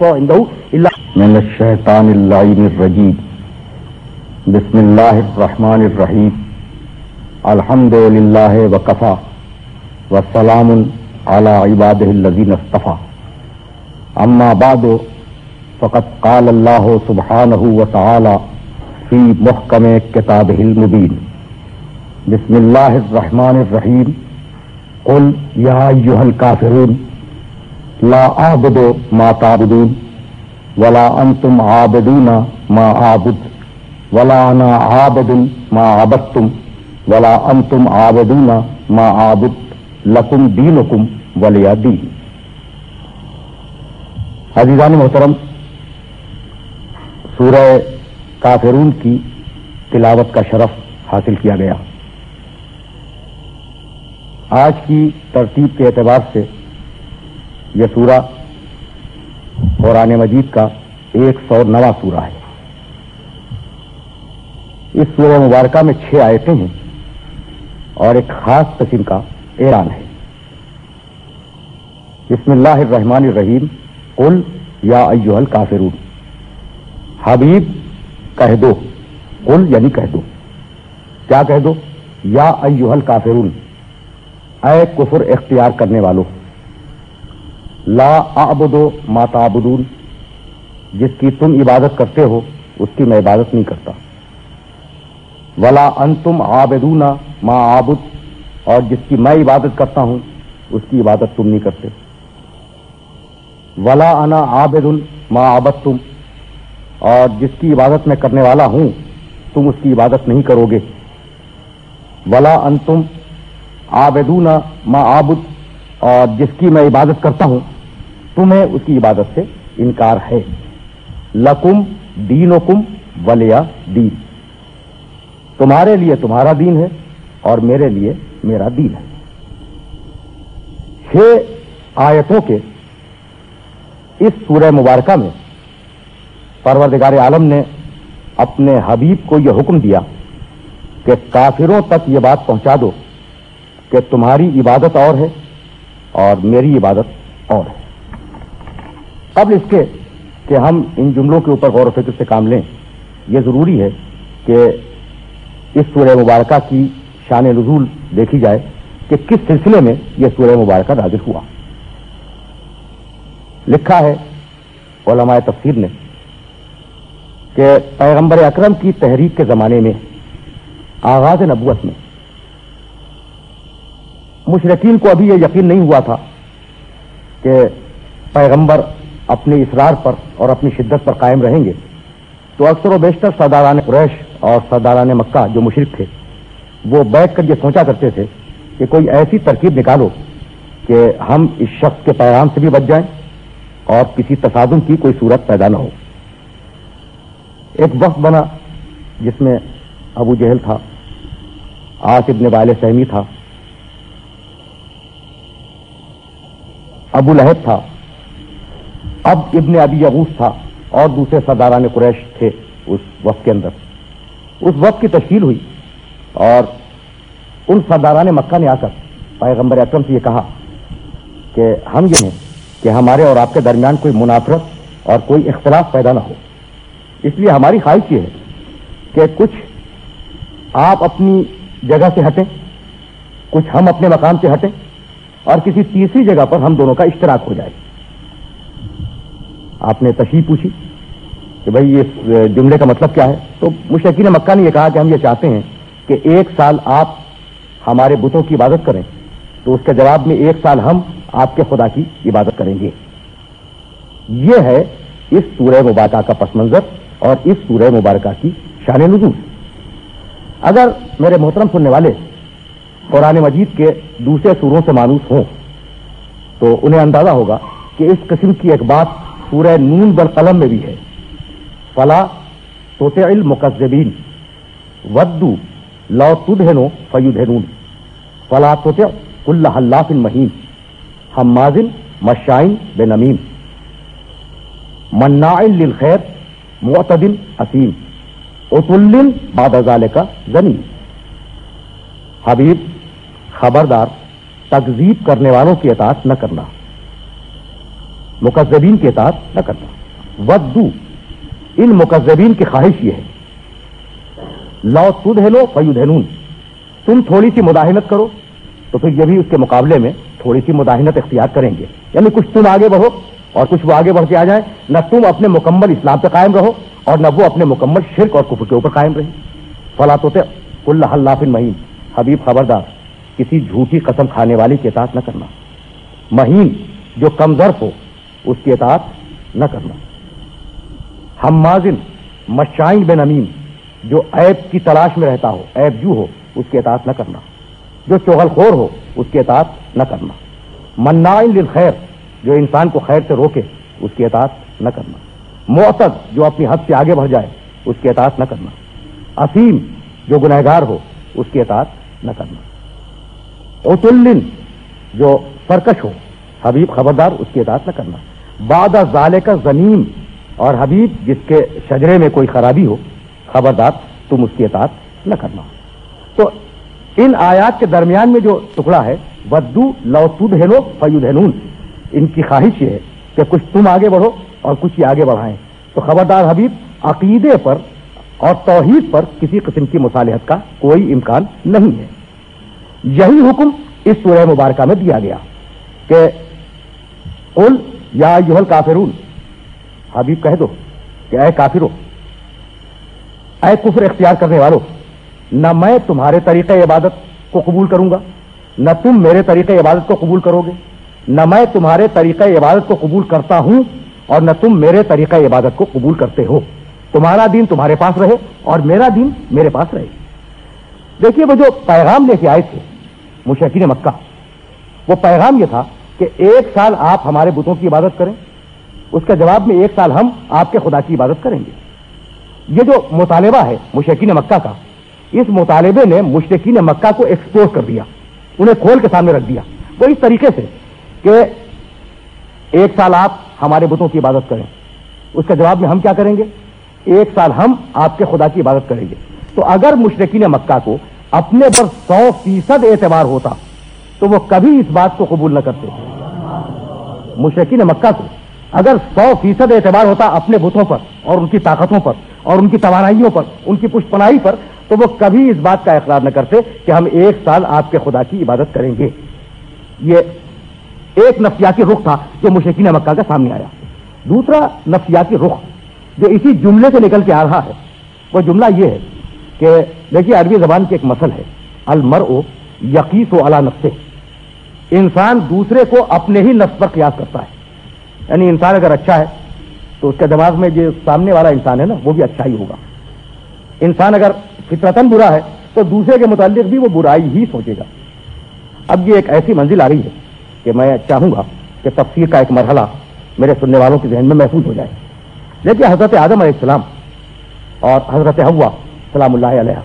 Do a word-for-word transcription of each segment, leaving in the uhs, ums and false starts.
يشفع عنده الا من الشيطان اللعين الرجيم. بسم الله الرحمن الرحيم. الحمد لله وكفى والسلام على عباده الذين اصطفى. اما بعد فقد قال الله سبحانه وتعالى في محكم كتابه المبين. بسم الله الرحمن الرحيم. قل يا ايها الكافرون لا اعبد ما تعبدون ولا انتم عابدون ما اعبد ولا انا عابد ما عبدتم ولا انتم عابدون ما اعبد لکم دینکم ولی دین. عزیزان محترم، سورہ کافرون کی تلاوت کا شرف حاصل کیا گیا. آج کی ترتیب کے اعتبار سے یہ سورہ قرآن مجید کا ایک سو نواں سورہ ہے. اس سورہ مبارکہ میں چھ آیتیں ہیں اور ایک خاص قسم کا اعلان ہے. بسم اللہ الرحمن الرحیم. قل یا ایھا الکافرون. حبیب کہہ دو. قل یعنی کہہ دو. کیا کہہ دو؟ یا ایھا الکافرون، اے کفر اختیار کرنے والو. لا اعبد ما تعبدون، جس کی تم عبادت کرتے ہو اس کی میں عبادت نہیں کرتا. ولا انتم عابدون ما اعبد، اور جس کی میں عبادت کرتا ہوں اس کی عبادت تم نہیں کرتے. ولا انا عابد ما عبدتم، اور جس کی عبادت میں کرنے والا ہوں تم اس کی عبادت نہیں کرو گے. ولا انتم عابدون ما اعبد، اور جس کی میں عبادت کرتا ہوں تمہیں اس کی عبادت سے انکار ہے. لکم دینکم ولی دین، تمہارے لیے تمہارا دین ہے اور میرے لیے میرا دین ہے. چھ آیتوں کے اس سورہ مبارکہ میں پروردگار عالم نے اپنے حبیب کو یہ حکم دیا کہ کافروں تک یہ بات پہنچا دو کہ تمہاری عبادت اور ہے اور میری عبادت اور ہے. قبل اس کے کہ ہم ان جملوں کے اوپر غور و فکر سے کام لیں، یہ ضروری ہے کہ اس سورہ مبارکہ کی شان نزول دیکھی جائے کہ کس سلسلے میں یہ سورہ مبارکہ نازل ہوا. لکھا ہے علماء تفسیر نے کہ پیغمبر اکرم کی تحریک کے زمانے میں، آغاز نبوت میں، مشرکین کو ابھی یہ یقین نہیں ہوا تھا کہ پیغمبر اپنے اصرار پر اور اپنی شدت پر قائم رہیں گے. تو اکثر و بیشتر سرداران قریش اور سرداران مکہ جو مشرک تھے وہ بیٹھ کر یہ سوچا کرتے تھے کہ کوئی ایسی ترکیب نکالو کہ ہم اس شخص کے پیغام سے بھی بچ جائیں اور کسی تصادم کی کوئی صورت پیدا نہ ہو. ایک وقت بنا جس میں ابو جہل تھا، عاص ابن وائل سہمی تھا، ابو لہب تھا، اب ابن ابی یغوث تھا اور دوسرے سرداران قریش تھے. اس وقت کے اندر اس وقت کی تشکیل ہوئی اور ان سرداران مکہ نے آ کر پیغمبر اکرم سے یہ کہا کہ ہم یہ ہیں کہ ہمارے اور آپ کے درمیان کوئی منافرت اور کوئی اختلاف پیدا نہ ہو. اس لیے ہماری خواہش یہ ہے کہ کچھ آپ اپنی جگہ سے ہٹیں، کچھ ہم اپنے مقام سے ہٹیں اور کسی تیسری جگہ پر ہم دونوں کا اشتراک ہو جائے. آپ نے تشریح پوچھی کہ بھائی یہ جملے کا مطلب کیا ہے؟ تو مشرکین مکہ نے یہ کہا کہ ہم یہ چاہتے ہیں کہ ایک سال آپ ہمارے بتوں کی عبادت کریں تو اس کے جواب میں ایک سال ہم آپ کے خدا کی عبادت کریں گے. یہ ہے اس سورہ مبارکہ کا پس منظر اور اس سورہ مبارکہ کی شان نزول. اگر میرے محترم سننے والے قرآن مجید کے دوسرے سوروں سے مانوس ہوں تو انہیں اندازہ ہوگا کہ اس قسم کی ایک بات سورہ نون والقلم میں بھی ہے. فلا تطع المکذبین ودوا لو تدہنوا فیدہنون فلا تطع کل حلاف مہین حماز مشاء بنمیم مناع للخیر معتد اثیم عتل بعد ذلک زنیم. حبیب خبردار، تکذیب کرنے والوں کی اطاعت نہ کرنا، مکذبین کی اطاعت نہ کرنا. ودو، ان مکذبین کی خواہش یہ ہے، لو تدہنو فیدہنون، تم تھوڑی سی مداہنت کرو تو پھر یہ بھی اس کے مقابلے میں تھوڑی سی مداہنت اختیار کریں گے. یعنی کچھ تم آگے بڑھو اور کچھ وہ آگے بڑھ کے آ جائیں. نہ تم اپنے مکمل اسلام پہ قائم رہو اور نہ وہ اپنے مکمل شرک اور کفر کے اوپر قائم رہے. فلا تطع کل حلاف مہین، حبیب خبردار کسی جھوٹی قسم کھانے والی کی اطاعت نہ کرنا. مہین جو کم ظرف ہو اس کی اطاعت نہ کرنا. حمازن مشائن بنمیم، جو عیب کی تلاش میں رہتا ہو، عیب جو ہو اس کی اطاعت نہ کرنا. جو چغل خور ہو اس کی اطاعت نہ کرنا. مناع للخیر، جو انسان کو خیر سے روکے اس کی اطاعت نہ کرنا. معتد، جو اپنی حد سے آگے بڑھ جائے اس کی اطاعت نہ کرنا. اثیم، جو گنہگار ہو اس کی اطاعت نہ کرنا. عتل، جو سرکش ہو، حبیب خبردار اس کی اطاعت نہ کرنا. بعد ذالک زنیم، اور حبیب جس کے شجرے میں کوئی خرابی ہو خبردار تم اس کی اطاعت نہ کرنا. تو ان آیات کے درمیان میں جو ٹکڑا ہے ودو لو تدہنو فیدہنون، ان کی خواہش یہ ہے کہ کچھ تم آگے بڑھو اور کچھ یہ آگے بڑھائیں. تو خبردار حبیب عقیدے پر اور توحید پر کسی قسم کی مصالحت کا کوئی امکان نہیں ہے. یہی حکم اس سورہ مبارکہ میں دیا گیا کہ قل یا ایھا الکافرون، حبیب کہہ دو کہ اے کافرو، اے کفر اختیار کرنے والو، نہ میں تمہارے طریقہ عبادت کو قبول کروں گا نہ تم میرے طریقہ عبادت کو قبول کرو گے. نہ میں تمہارے طریقہ عبادت کو قبول کرتا ہوں اور نہ تم میرے طریقہ عبادت کو قبول کرتے ہو. تمہارا دین تمہارے پاس رہے اور میرا دین میرے پاس رہے. دیکھیے وہ جو پیغام لے کے آئے تھے مشرکین مکہ، وہ پیغام یہ تھا کہ ایک سال آپ ہمارے بتوں کی عبادت کریں، اس کے جواب میں ایک سال ہم آپ کے خدا کی عبادت کریں گے. یہ جو مطالبہ ہے مشرکین مکہ کا، اس مطالبے نے مشرکین مکہ کو ایکسپوز کر دیا، انہیں کھول کے سامنے رکھ دیا. وہ اس طریقے سے کہ ایک سال آپ ہمارے بتوں کی عبادت کریں، اس کے جواب میں ہم کیا کریں گے؟ ایک سال ہم آپ کے خدا کی عبادت کریں گے. تو اگر مشرکین مکہ کو اپنے پر سو فیصد اعتبار ہوتا تو وہ کبھی اس بات کو قبول نہ کرتے. مشرکین مکہ کو اگر سو فیصد اعتبار ہوتا اپنے بتوں پر اور ان کی طاقتوں پر اور ان کی توانائیوں پر، ان کی پشت پناہی پر، تو وہ کبھی اس بات کا اقرار نہ کرتے کہ ہم ایک سال آپ کے خدا کی عبادت کریں گے. یہ ایک نفسیاتی رخ تھا جو مشرکین مکہ کا سامنے آیا. دوسرا نفسیاتی رخ جو اسی جملے سے نکل کے آ رہا ہے، وہ جملہ یہ ہے کہ دیکھیے عربی زبان کی ایک مثل ہے، المرء یقیس علی نفسہ، انسان دوسرے کو اپنے ہی نفس پر قیاس کرتا ہے. یعنی انسان اگر اچھا ہے تو اس کے دماغ میں جو سامنے والا انسان ہے نا وہ بھی اچھا ہی ہوگا. انسان اگر فطرتاً برا ہے تو دوسرے کے متعلق بھی وہ برائی ہی سوچے گا. اب یہ ایک ایسی منزل آ رہی ہے کہ میں چاہوں گا کہ تفسیر کا ایک مرحلہ میرے سننے والوں کے ذہن میں محفوظ ہو جائے. دیکھیے حضرت آدم علیہ السلام اور حضرت حوا سلام اللہ علیہ،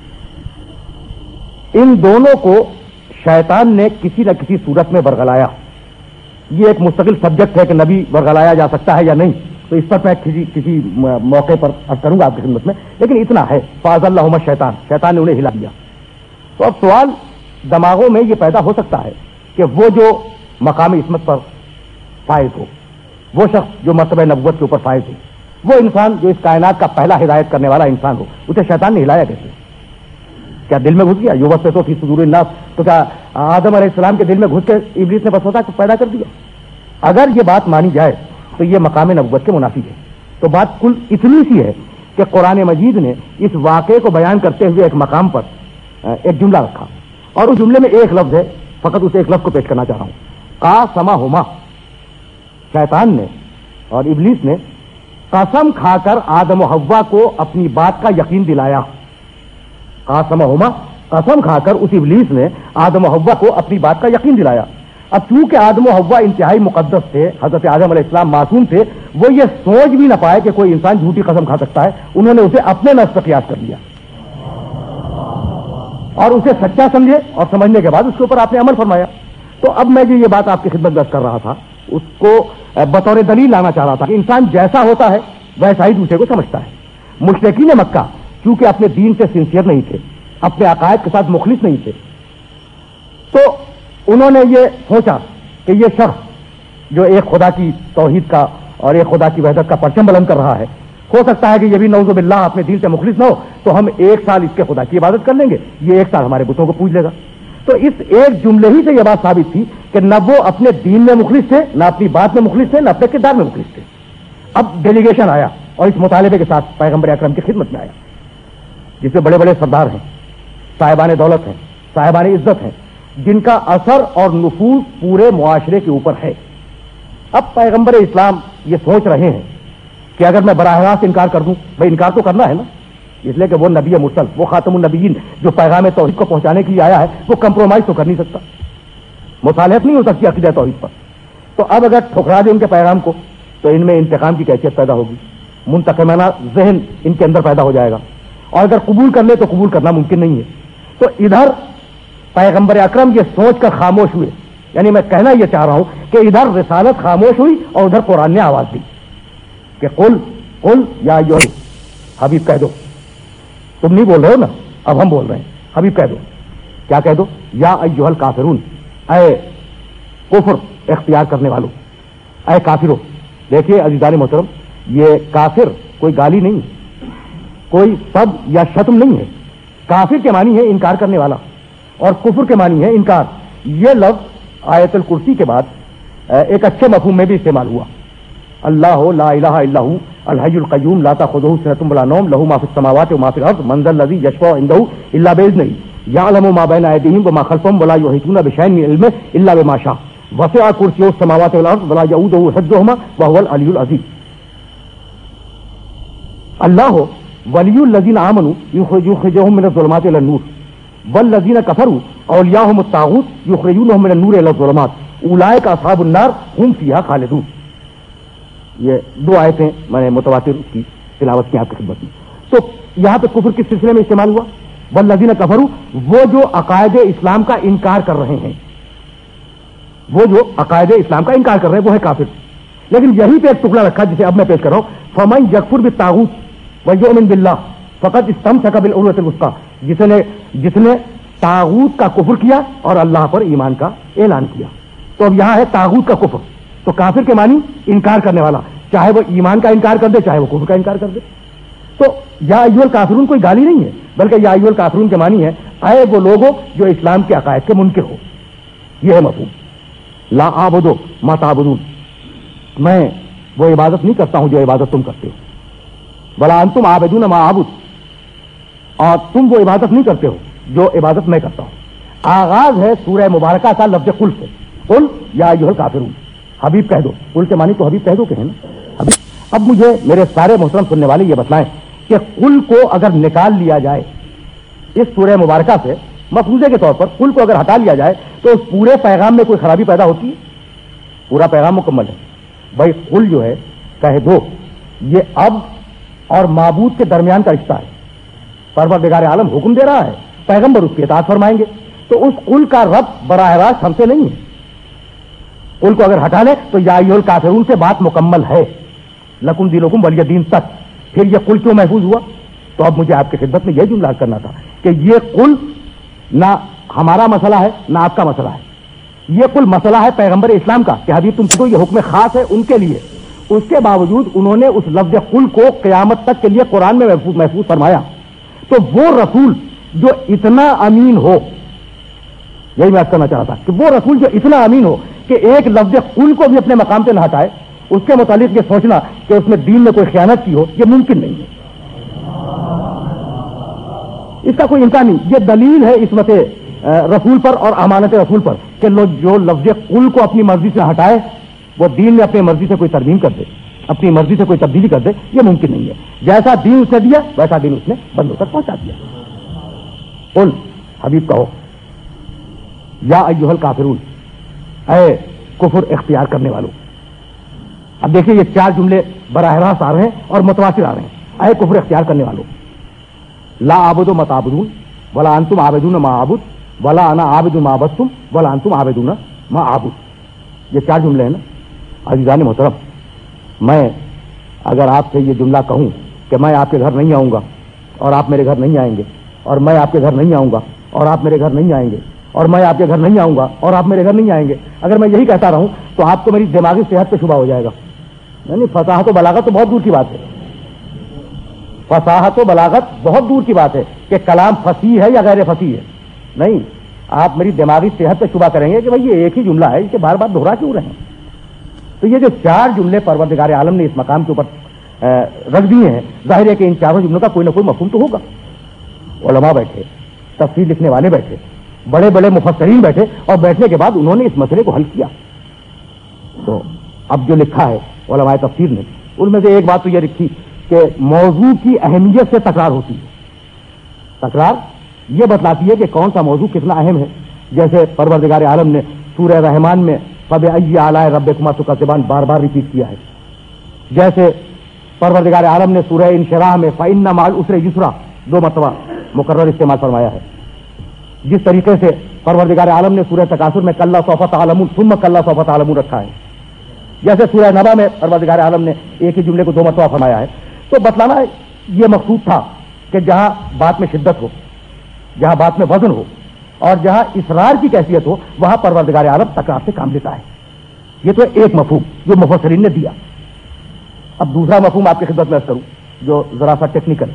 ان دونوں کو شیطان نے کسی نہ کسی صورت میں ورغلایا. یہ ایک مستقل سبجیکٹ ہے کہ نبی ورغلایا جا سکتا ہے یا نہیں، تو اس پر میں کسی کسی موقع پر عرض کروں گا آپ کی خدمت میں. لیکن اتنا ہے فاض اللہم شیطان، شیطان نے انہیں ہلا دیا. تو اب سوال دماغوں میں یہ پیدا ہو سکتا ہے کہ وہ جو مقام عصمت پر فائز ہو، وہ شخص جو مرتبہ نبوت کے اوپر فائز ہو، وہ انسان جو اس کائنات کا پہلا ہدایت کرنے والا انسان ہو، اسے شیطان نے ہلایا کیسے؟ کیا دل میں گھس گیا؟ یوبس تو فی صدور الناس، تو کیا آدم علیہ السلام کے دل میں گھس کے ابلیس نے وسوسہ پیدا کر دیا؟ اگر یہ بات مانی جائے تو یہ مقام نبوت کے منافی ہے. تو بات کل اتنی سی ہے کہ قرآن مجید نے اس واقعے کو بیان کرتے ہوئے ایک مقام پر ایک جملہ رکھا، اور اس جملے میں ایک لفظ ہے، فقط اس ایک لفظ کو پیش کرنا چاہ رہا ہوں. قاسمہما، شیطان نے اور ابلیس نے قسم کھا کر آدم و حوا کو اپنی بات کا یقین دلایا. قاسمہما، قسم کھا کر اس ابلیس نے آدم و حوا کو اپنی بات کا یقین دلایا. اب چونکہ آدم و حوا انتہائی مقدس تھے، حضرت آدم علیہ السلام معصوم تھے، وہ یہ سوچ بھی نہ پائے کہ کوئی انسان جھوٹی قسم کھا سکتا ہے. انہوں نے اسے اپنے نفس پر قیاس کر لیا اور اسے سچا سمجھے، اور سمجھنے کے بعد اس کے اوپر آپ نے عمل فرمایا. تو اب میں جو یہ بات آپ کی خدمت درج کر رہا تھا اس کو بطور دلیل لانا چاہ رہا تھا کہ انسان جیسا ہوتا ہے ویسا ہی دوسرے کو سمجھتا ہے. مشرکین مکہ چونکہ اپنے دین سے سنسیئر نہیں تھے، اپنے عقائد کے ساتھ مخلص نہیں تھے، تو انہوں نے یہ سوچا کہ یہ شخص جو ایک خدا کی توحید کا اور ایک خدا کی وحدت کا پرچم بلند کر رہا ہے، ہو سکتا ہے کہ یہ بھی نعوذ باللہ اپنے دین سے مخلص نہ ہو، تو ہم ایک سال اس کے خدا کی عبادت کر لیں گے، یہ ایک سال ہمارے بتوں کو پوج لے گا۔ تو اس ایک جملے ہی سے یہ بات ثابت تھی کہ نہ وہ اپنے دین میں مخلص تھے، نہ اپنی بات میں مخلص تھے، نہ اپنے کردار میں مخلص تھے۔ اب ڈیلیگیشن آیا اور اس مطالبے کے ساتھ پیغمبر اکرم کی خدمت میں آیا، جس میں بڑے بڑے سردار ہیں، صاحبان دولت ہیں، صاحبان عزت ہیں، جن کا اثر اور نفوذ پورے معاشرے کے اوپر ہے۔ اب پیغمبر اسلام یہ سوچ رہے ہیں کہ اگر میں براہ راست انکار کر دوں، بھائی انکار تو کرنا ہے نا، اس لیے کہ وہ نبی مرسل، وہ خاتم النبیین جو پیغام توحید کو پہنچانے کے لیے آیا ہے، وہ کمپرومائز تو کر نہیں سکتا، مصالحت نہیں ہو سکتی عقیدہ توحید پر۔ تو اب اگر ٹھکرا دیں ان کے پیغام کو تو ان میں انتقام کی کیفیت پیدا ہوگی، منتقمانہ ذہن ان کے اندر پیدا ہو جائے گا، اور اگر قبول کر لے تو قبول کرنا ممکن نہیں ہے۔ تو ادھر پیغمبر اکرم یہ سوچ کر خاموش ہوئے، یعنی میں کہنا یہ چاہ رہا ہوں کہ ادھر رسالت خاموش ہوئی اور ادھر قرآن نے آواز دی کہ قل قل یا ایھا حبیب کہہ دو، تم نہیں بول رہے ہو نا، اب ہم بول رہے ہیں، حبیب کہہ دو، کیا کہہ دو؟ یا ایھا الکافرون، اے کفر اختیار کرنے والوں، اے کافرو۔ دیکھیے عزیزان محترم، یہ کافر کوئی گالی نہیں، کوئی سب یا شتم نہیں ہے۔ کافر کے معنی ہے انکار کرنے والا، اور کفر کے معنی ہے انکار۔ یہ لفظ آیت الکرسی کے بعد ایک اچھے مفہوم میں بھی استعمال ہوا، اللہ لا الہ الا ہو الحی القیوم لا تاخذہ سنۃ ولا نوم لہ ما فی السماوات وما فی الارض من ذا الذی یشفع عنده الا باذنہ یعلم ما بین ایدیہم وما خلفہم ولا یحیطون بشیء من علمہ الا بما شاء وسع کرسیہ السماوات والارض ولا یؤودہ حفظہما وهو العلی العظیم۔ اللہ ولی الذین آمنوا یخرجہم من الظلمات الی النور والذین کفروا اولیاءہم الطاغوت یخرجونہم من النور الی الظلمات اولئک اصحاب النار ہم فیہا خالدون۔ یہ دو آیتیں میں نے متواتر کی تلاوت کی آپ کی خدمت میں۔ تو یہاں پہ کفر کس سلسلے میں استعمال ہوا؟ والذین کفروا، وہ جو عقائد اسلام کا انکار کر رہے ہیں، وہ جو عقائد اسلام کا انکار کر رہے ہیں وہ ہے کافر۔ لیکن یہی پہ ایک ٹکڑا رکھا جسے اب میں پیش کر رہا ہوں، فمن یکفر بالطاغوت ویؤمن باللہ فقد استمسک بالعروۃ الوثقی، جس نے جس نے طاغوت کا کفر کیا اور اللہ پر ایمان کا اعلان کیا۔ تو اب یہاں ہے طاغوت کا کفر، تو کافر کے معنی انکار کرنے والا، چاہے وہ ایمان کا انکار کر دے چاہے وہ کفر کا انکار کر دے۔ تو یا ایھا الکافرون کوئی گالی نہیں ہے، بلکہ یا ایھا الکافرون کے معنی ہے اے وہ لوگوں جو اسلام کے عقائد کے منکر ہو، یہ ہے مفہوم۔ لا اعبد ما تعبدون، میں وہ عبادت نہیں کرتا ہوں جو عبادت تم کرتے ہو، ولا انتم عابدون ما اعبد، اور تم وہ عبادت نہیں کرتے ہو جو عبادت میں کرتا ہوں۔ آغاز ہے سورہ مبارکہ کا لفظ قل سے، قل یا ایھا الکافرون، حبیب کہہ دو۔ قل کے معنی تو حبیب کہہ دو کہ ہے نا حبیب۔ اب مجھے میرے سارے محترم سننے والے یہ بتلائیں کہ قل کو اگر نکال لیا جائے اس سورہ مبارکہ سے مفروضے کے طور پر، قل کو اگر ہٹا لیا جائے تو اس پورے پیغام میں کوئی خرابی پیدا ہوتی ہے؟ پورا پیغام مکمل ہے۔ بھائی قل جو ہے کہہ دو، یہ اب اور معبود کے درمیان کا رشتہ ہے، پروردگار عالم حکم دے رہا ہے، پیغمبر اس کی اطاعت فرمائیں گے، تو اس قل کا ربط براہ راست ہم سے نہیں ہے۔ قل کو اگر ہٹا لے تو یا ایھا الکافرون سے بات مکمل ہے، لکم دینکم ولی دین تک۔ پھر یہ قل کیوں محفوظ ہوا؟ تو اب مجھے آپ کی خدمت میں یہ جملہ کرنا تھا کہ یہ قل نہ ہمارا مسئلہ ہے نہ آپ کا مسئلہ ہے، یہ قل مسئلہ ہے پیغمبر اسلام کا کہ حبیب تم کو یہ حکم خاص ہے ان کے لیے۔ اس کے باوجود انہوں نے اس لفظ قل کو قیامت تک کے لیے قرآن میں محفوظ محفوظ فرمایا۔ تو وہ رسول جو اتنا امین ہو، یہی میں کہنا چاہ رہا تھا کہ وہ رسول جو اتنا امین ہو کہ ایک لفظ قل کو بھی اپنے مقام سے نہ ہٹائے، اس کے متعلق یہ سوچنا کہ اس میں دین میں کوئی خیانت کی ہو، یہ ممکن نہیں ہے، اس کا کوئی امکان نہیں۔ یہ دلیل ہے عصمت رسول پر اور امانت رسول پر کہ جو لفظ قل کو اپنی مرضی سے ہٹائے وہ دین میں اپنی مرضی سے کوئی ترمیم کر دے، اپنی مرضی سے کوئی تبدیلی کر دے، یہ ممکن نہیں ہے۔ جیسا دین اس نے دیا ویسا دین اس نے بندوں تک پہنچا دیا۔ قل حبیب کہو یا ایھا الکافرون، اے کفر اختیار کرنے والوں۔ اب دیکھیے یہ چار جملے براہ راست آ رہے ہیں اور متواتر آ رہے ہیں۔ اے کفر اختیار کرنے والوں، لا اعبد ما تعبدون ولا انتم عابدون ما اعبد ولا انا عابد ما عبدتم ولا انتم عابدون ما اعبد۔ یہ چار جملے ہیں نا عزیزان محترم۔ میں اگر آپ سے یہ جملہ کہوں کہ میں آپ کے گھر نہیں آؤں گا اور آپ میرے گھر نہیں آئیں گے، اور میں آپ کے گھر نہیں آؤں گا اور آپ میرے گھر نہیں آئیں گے، اور میں آپ کے گھر نہیں آؤں گا اور آپ میرے گھر نہیں آئیں گے، اگر میں یہی کہتا رہوں تو آپ کو میری دماغی صحت پہ شبہ ہو جائے گا. نہیں، فصاحت و بلاغت تو بہت دور کی بات ہے. فصاحت و بلاغت بہت دور کی بات ہے کہ کلام فصیح ہے یا غیر فصیح ہے. نہیں، آپ میری دماغی صحت پہ شبہ کریں گے کہ بھائی یہ ایک ہی جملہ ہے، اسے بار بار دہرا کیوں رہے ہیں. تو یہ جو چار جملے پروردگار عالم نے اس مقام کے اوپر رکھ دیے ہیں، ظاہر ہے کہ ان چاروں جملوں کا کوئی نہ کوئی مفہوم تو ہوگا. علماء بیٹھے، تفسیر لکھنے والے بیٹھے، بڑے بڑے مفسرین بیٹھے، اور بیٹھنے کے بعد انہوں نے اس مسئلے کو حل کیا. تو اب جو لکھا ہے علماء تفسیر نے، ان میں سے ایک بات تو یہ لکھی کہ موضوع کی اہمیت سے تکرار ہوتی ہے. تکرار یہ بتلاتی ہے کہ کون سا موضوع کتنا اہم ہے. جیسے پروردگار عالم نے سورہ رحمان میں فبأي آلاء ربكما تكذبان بار بار ریپیٹ کیا ہے. جیسے پروردگار عالم نے سورہ انشراح میں فإن مع العسر یسرا دو مرتبہ مکرر استعمال فرمایا ہے. جس طریقے سے پروردگار عالم نے سورہ تکاثر میں کلا سوف تعلمون ثم کلا سوف تعلمون رکھا ہے. جیسے سورہ نبا میں پروردگار عالم نے ایک ہی جملے کو دو مرتبہ فرمایا ہے. تو بتلانا یہ مقصود تھا کہ جہاں بات میں شدت ہو، جہاں بات میں وزن ہو، اور جہاں اصرار کی کیفیت ہو، وہاں پروردگار عالم تکرار سے کام لیتا ہے. یہ تو ایک مفہوم جو مفسرین نے دیا. اب دوسرا مفہوم آپ کی خدمت میں عرض کروں جو ذرا سا ٹیکنیکل.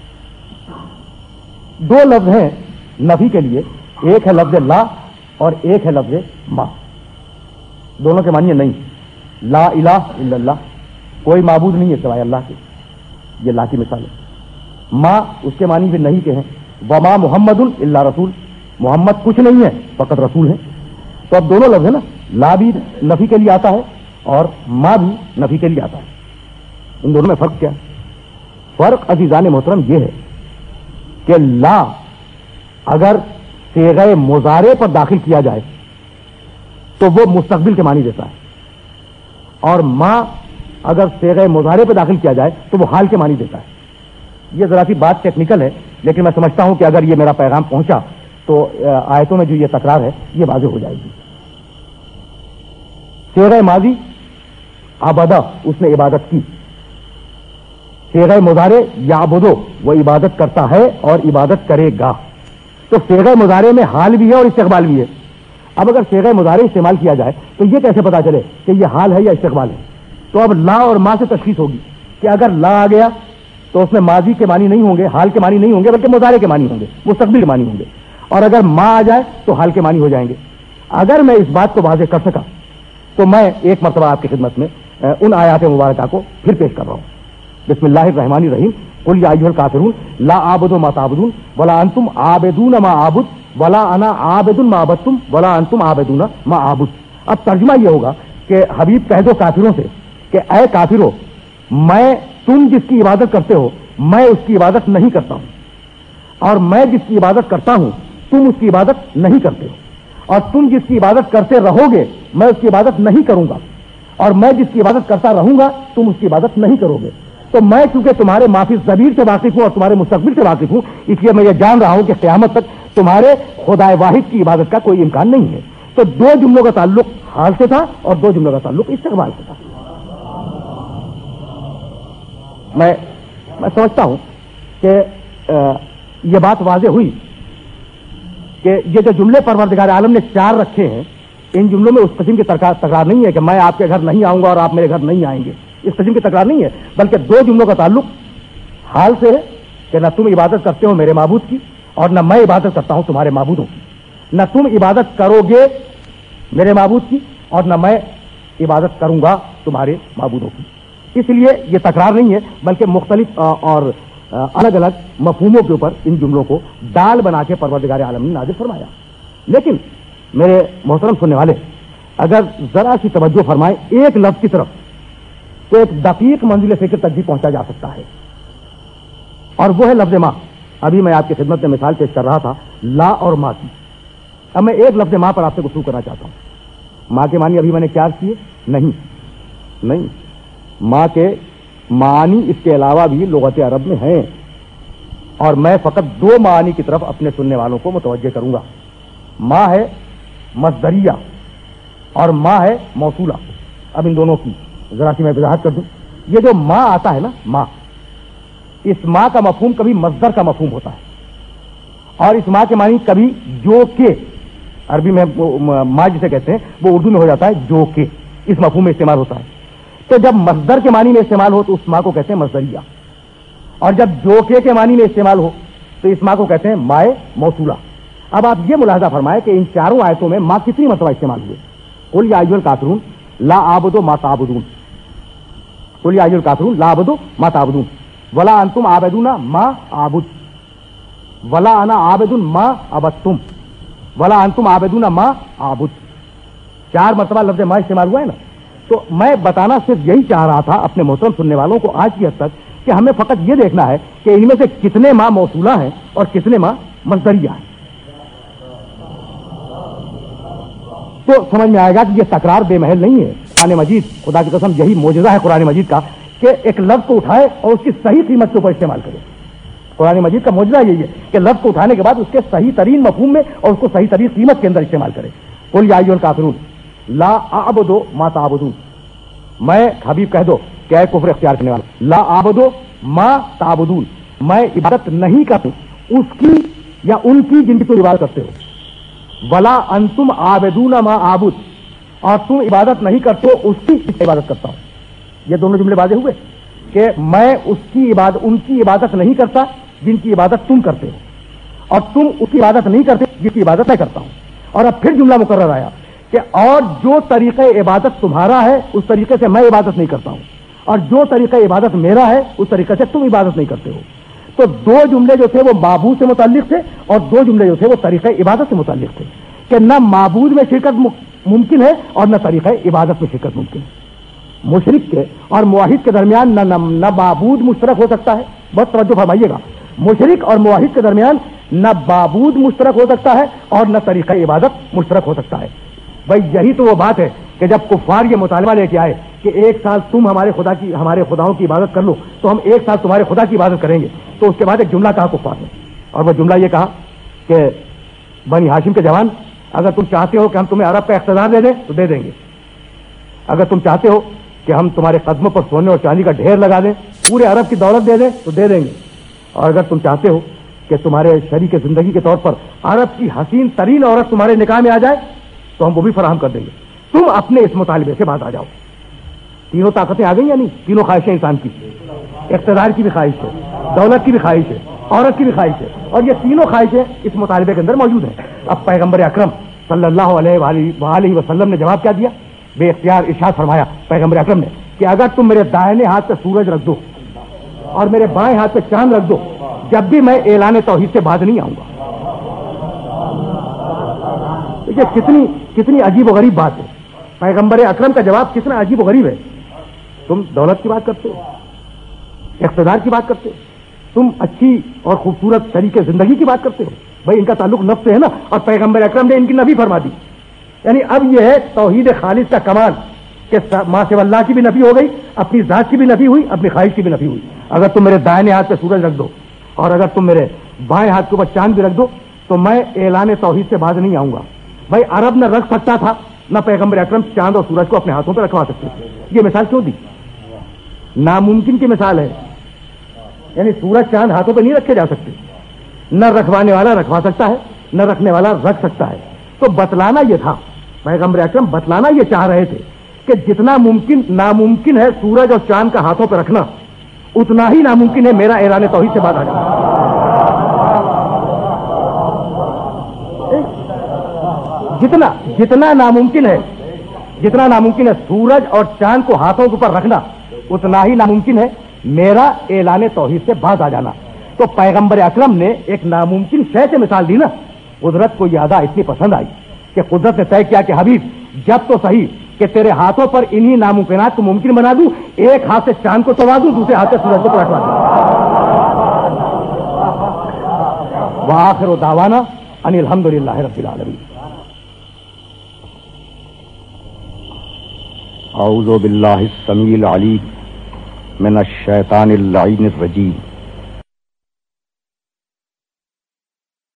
دو لفظ ہیں نفی کے لیے، ایک ہے لفظ لا اور ایک ہے لفظ ما. دونوں کے معنی نہیں. لا الہ الا اللہ، کوئی معبود نہیں ہے سوائے اللہ کے، یہ لا کی مثال ہے. ما اس کے معنی بھی نہیں کے ہیں. وما محمد الا رسول، محمد کچھ نہیں ہے فقط رسول ہے. تو اب دونوں لفظ ہیں نا، لا بھی نفی کے لیے آتا ہے اور ما بھی نفی کے لیے آتا ہے. ان دونوں میں فرق کیا ہے؟ فرق عزیزان محترم یہ ہے کہ لا اگر صیغہ مضارع پر داخل کیا جائے تو وہ مستقبل کے معنی دیتا ہے، اور ما اگر صیغہ مضارع پہ داخل کیا جائے تو وہ حال کے معنی دیتا ہے. یہ ذرا سی بات ٹیکنیکل ہے، لیکن میں سمجھتا ہوں کہ اگر یہ میرا پیغام پہنچا تو آیتوں میں جو یہ تکرار ہے یہ واضح ہو جائے گی. صیغہ ماضی عبدہ، اس نے عبادت کی. صیغہ مضارع یعبدو، وہ عبادت کرتا ہے اور عبادت کرے گا. تو صیغہ مضارع میں حال بھی ہے اور استقبال بھی ہے. اب اگر صیغہ مضارع استعمال کیا جائے تو یہ کیسے پتا چلے کہ یہ حال ہے یا استقبال ہے؟ تو اب لا اور ما سے تشخیص ہوگی کہ اگر لا آ گیا تو اس میں ماضی کے معنی نہیں ہوں گے، حال کے معنی نہیں ہوں گے، بلکہ مضارع کے معنی ہوں گے، مستقبل کے معنی ہوں گے. اور اگر ما آ جائے تو حال کے معنی ہو جائیں گے. اگر میں اس بات کو واضح کر سکا تو میں ایک مرتبہ آپ کی خدمت میں ان آیات مبارکہ کو پھر پیش کر رہا ہوں. بسم اللہ الرحمن الرحیم. قل یا ایھا الکافرون لا اعبد ما تعبدون ولا انتم عابدون ما اعبد ولا انا عابد ما عبدتم ولا انتم عابدون ما اعبد. اب ترجمہ یہ ہوگا کہ حبیب کہہ دو کافروں سے کہ اے کافروں، میں تم جس کی عبادت کرتے ہو میں اس کی عبادت نہیں کرتا ہوں، اور میں جس کی عبادت کرتا ہوں تم اس کی عبادت نہیں کرتے ہو، اور تم جس کی عبادت کرتے رہو گے میں اس کی عبادت نہیں کروں گا، اور میں جس کی عبادت کرتا رہوں گا تم اس کی عبادت نہیں کرو گے. تو میں چونکہ تمہارے معافی ضمیر سے واقف ہوں اور تمہارے مستقبل سے واقف ہوں، اس لیے میں یہ جان رہا ہوں کہ قیامت تک تمہارے خدا واحد کی عبادت کا کوئی امکان نہیں ہے. تو دو جملوں کا تعلق حال سے تھا اور دو جملوں کا تعلق استقبال سے تھا. میں میں سمجھتا ہوں کہ یہ بات واضح ہوئی کہ یہ جو جملے پروردگار عالم نے چار رکھے ہیں، ان جملوں میں اس قسم کی تکرار نہیں ہے کہ میں آپ کے گھر نہیں آؤں گا اور آپ میرے گھر نہیں آئیں گے. اس قسم کی تکرار نہیں ہے، بلکہ دو جملوں کا تعلق حال سے ہے کہ نہ تم عبادت کرتے ہو میرے معبود کی اور نہ میں عبادت کرتا ہوں تمہارے معبودوں کی. نہ تم عبادت کرو گے میرے معبود کی اور نہ میں عبادت کروں گا تمہارے معبودوں کی. اس لیے یہ تکرار نہیں ہے، بلکہ مختلف اور الگ الگ مفہوموں کے اوپر ان جملوں کو ڈال بنا کے پروردگار عالم نے نازل فرمایا. لیکن میرے محترم سننے والے اگر ذرا سی توجہ فرمائیں ایک لفظ کی طرف تو ایک دقیق منزل فکر تک بھی پہنچا جا سکتا ہے، اور وہ ہے لفظ ماں. ابھی میں آپ کی خدمت میں مثال پیش کر رہا تھا لا اور ماں کی. اب میں ایک لفظ ماں پر آپ سے گفتگو کرنا چاہتا ہوں. ماں کے معنی ابھی میں نے کیا کیے؟ نہیں نہیں ماں کے معانی اس کے علاوہ بھی لغت عرب میں ہیں، اور میں فقط دو معانی کی طرف اپنے سننے والوں کو متوجہ کروں گا. ماں ہے مصدریہ اور ماں ہے موصولہ. اب ان دونوں کی ذرا سی میں وضاحت کر دوں. یہ جو ماں آتا ہے نا، ماں، اس ماں کا مفہوم کبھی مصدر کا مفہوم ہوتا ہے، اور اس ماں کے معنی کبھی جو کہ عربی میں ما جسے کہتے ہیں وہ اردو میں ہو جاتا ہے جو کہ، اس مفہوم میں استعمال ہوتا ہے. تو جب مصدر کے معنی میں استعمال ہو تو اس ما کو کہتے ہیں مصدریہ، اور جب جو کہ کے معنی میں استعمال ہو تو اس ما کو کہتے ہیں مائے موصولہ. اب آپ یہ ملاحظہ فرمائیں کہ ان چاروں آیتوں میں ما کتنی مرتبہ استعمال ہوئے. قل یا ایھا الکافرون لا اعبد ما تعبدون، قل یا ایھا الکافرون لا اعبد ما تعبدون، ولا انتم عابدون ما اعبد، ولا انا عابد ما عبدتم، ولا انتم عابدون ما اعبد. چار مرتبہ لفظ ما استعمال ہوا ہے نا. تو میں بتانا صرف یہی چاہ رہا تھا اپنے محترم سننے والوں کو آج کی حد تک کہ ہمیں فقط یہ دیکھنا ہے کہ ان میں سے کتنے ما موصولہ ہیں اور کتنے ما مصدریہ ہیں. تو سمجھ میں آئے گا کہ یہ تکرار بے محل نہیں ہے. قرآن مجید، خدا کی قسم یہی معجزہ ہے قرآن مجید کا کہ ایک لفظ کو اٹھائے اور اس کی صحیح قیمت کے اوپر استعمال کرے. قرآن مجید کا معجزہ یہی ہے کہ لفظ کو اٹھانے کے بعد اس کے صحیح ترین مفہوم میں اور اس کو صحیح ترین قیمت کے اندر استعمال کرے. قل یا ایھا الکافرون لا اعبد ما تعبدون، میں حبیب کہہ دو کہ اے کفر اختیار کرنے والا، لا اعبد ما تعبدون، میں عبادت نہیں کرتا اس کی یا ان کی جن کی تم عبادت کرتے ہو. ولا انتم عابدون ما اعبد، اور تم عبادت نہیں کرتے ہو اس کی جس کی عبادت کرتا ہوں. یہ دونوں جملے واضح ہوئے کہ میں اس کی عبادت ان کی عبادت نہیں کرتا جن کی عبادت تم کرتے ہو، اور تم اس کی عبادت نہیں کرتے جس کی عبادت میں کرتا ہوں. اور اب پھر جملہ مقرر آیا کہ اور جو طریقہ عبادت تمہارا ہے اس طریقے سے میں عبادت نہیں کرتا ہوں، اور جو طریقہ عبادت میرا ہے اس طریقے سے تم عبادت نہیں کرتے ہو. تو دو جملے جو تھے وہ معبود سے متعلق تھے اور دو جملے جو تھے وہ طریقہ عبادت سے متعلق تھے کہ نہ معبود میں شرکت ممکن ہے اور نہ طریقہ عبادت میں شرکت ممکن ہے. مشرک کے اور موحد کے درمیان نہ نہ معبود مشترک ہو سکتا ہے، بہت توجہ فرمائیے گا، مشرک اور موحد کے درمیان نہ معبود مشترک ہو سکتا ہے اور نہ طریقہ عبادت مشترک ہو سکتا ہے. بھائی یہی تو وہ بات ہے کہ جب کفار یہ مطالبہ لے کے آئے کہ ایک سال تم ہمارے خدا کی ہمارے خداؤں کی عبادت کر لو تو ہم ایک سال تمہارے خدا کی عبادت کریں گے، تو اس کے بعد ایک جملہ کہا کفار نے، اور وہ جملہ یہ کہا کہ بنی ہاشم کے جوان، اگر تم چاہتے ہو کہ ہم تمہیں عرب کا اقتدار دے دیں تو دے دیں گے، اگر تم چاہتے ہو کہ ہم تمہارے قدموں پر سونے اور چاندی کا ڈھیر لگا دیں، پورے عرب کی دولت دے دیں تو دے دیں گے، اور اگر تم چاہتے ہو کہ تمہارے شریک زندگی کے طور پر عرب کی حسین ترین عورت تمہارے نکاح میں آ جائے تو ہم وہ بھی فراہم کر دیں گے. تم اپنے اس مطالبے سے باز آ جاؤ. تینوں طاقتیں آ گئی یا نہیں؟ تینوں خواہشیں انسان کی، اقتدار کی بھی خواہش ہے، دولت کی بھی خواہش ہے، عورت کی بھی خواہش ہے، اور یہ تینوں خواہشیں اس مطالبے کے اندر موجود ہیں. اب پیغمبر اکرم صلی اللہ علیہ وآلہ وسلم نے جواب کیا دیا؟ بے اختیار ارشاد فرمایا پیغمبر اکرم نے کہ اگر تم میرے دائنے ہاتھ پہ سورج رکھ دو اور میرے بائیں ہاتھ پہ چاند رکھ دو، جب بھی میں اعلان توحید سے باز نہیں آؤں گا. یہ کتنی کتنی عجیب و غریب بات ہے. پیغمبر اکرم کا جواب کتنا عجیب و غریب ہے. تم دولت کی بات کرتے ہو، اقتدار کی بات کرتے ہو، تم اچھی اور خوبصورت طریقے زندگی کی بات کرتے ہو. بھائی ان کا تعلق نفس سے ہے نا، اور پیغمبر اکرم نے ان کی نفی فرما دی. یعنی اب یہ ہے توحید خالص کا کمال کہ ماں سے اللہ کی بھی نفی ہو گئی، اپنی ذات کی بھی نفی ہوئی، اپنی خواہش کی بھی نفی ہوئی. اگر تم میرے دائنے ہاتھ پہ سورج رکھ دو اور اگر تم میرے بائیں ہاتھ کے اوپر چاند بھی رکھ دو تو میں اعلان توحید سے باز نہیں آؤں گا. بھائی عرب نہ رکھ سکتا تھا نہ پیغمبر اکرم چاند اور سورج کو اپنے ہاتھوں پہ رکھوا سکتے تھے. یہ مثال کیوں دی؟ ناممکن کی مثال ہے. یعنی سورج چاند ہاتھوں پہ نہیں رکھے جا سکتے. نہ رکھوانے والا رکھوا سکتا ہے، نہ رکھنے والا رکھ سکتا ہے. تو بتلانا یہ تھا، پیغمبر اکرم بتلانا یہ چاہ رہے تھے کہ جتنا ممکن ناممکن ہے سورج اور چاند کا ہاتھوں پہ رکھنا، اتنا ہی ناممکن ہے میرا اعلان توحید سے باز آ جانا. جتنا جتنا ناممکن ہے جتنا ناممکن ہے سورج اور چاند کو ہاتھوں کے اوپر رکھنا، اتنا ہی ناممکن ہے میرا اعلان توحید سے باز آ جانا. تو پیغمبر اکرم نے ایک ناممکن شے سے مثال دی نا. قدرت کو یہ ادا اتنی پسند آئی کہ قدرت نے طے کیا کہ حبیب جب تو صحیح کہ تیرے ہاتھوں پر انہی ناممکنات کو ممکن بنا دوں، ایک ہاتھ سے چاند کو چڑھا دوں، دوسرے ہاتھ سے سورج کو پلٹوا دوں. وآخر دعوانا ان الحمد للہ رب العالمین. اعوذ باللہ السمیع العلیم من الشیطان اللعین الرجیم.